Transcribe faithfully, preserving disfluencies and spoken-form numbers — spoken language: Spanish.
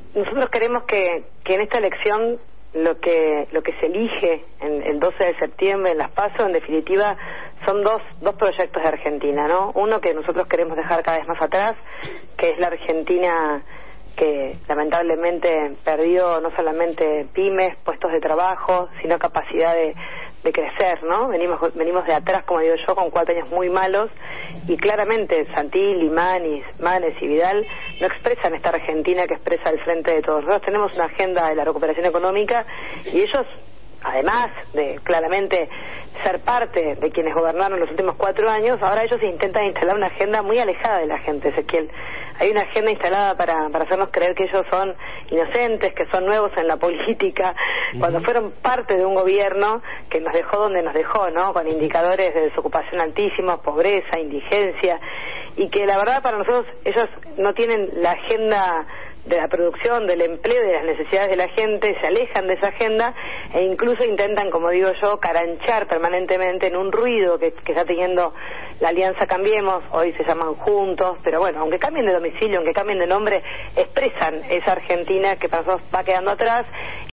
nosotros queremos que, que en esta elección lo que lo que se elige en el doce de septiembre en las PASO, en definitiva, son dos dos proyectos de Argentina, ¿no? Uno que nosotros queremos dejar cada vez más atrás, que es la Argentina que lamentablemente perdió no solamente pymes, puestos de trabajo, sino capacidad de, de crecer, ¿no? Venimos venimos de atrás, como digo yo, con cuatro años muy malos, y claramente Santilli, Manis, Manes y Vidal no expresan esta Argentina que expresa el Frente de Todos. Nosotros tenemos una agenda de la recuperación económica y ellos, además de claramente ser parte de quienes gobernaron los últimos cuatro años, ahora ellos intentan instalar una agenda muy alejada de la gente, Ezequiel. Hay una agenda instalada para, para hacernos creer que ellos son inocentes, que son nuevos en la política, uh-huh. cuando fueron parte de un gobierno que nos dejó donde nos dejó, ¿no? Con indicadores de desocupación altísimos, pobreza, indigencia, y que la verdad para nosotros ellos no tienen la agenda de la producción, del empleo, de las necesidades de la gente, se alejan de esa agenda e incluso intentan, como digo yo, caranchar permanentemente en un ruido que, que está teniendo la Alianza Cambiemos, hoy se llaman Juntos, pero bueno, aunque cambien de domicilio, aunque cambien de nombre, expresan esa Argentina que para nosotros va quedando atrás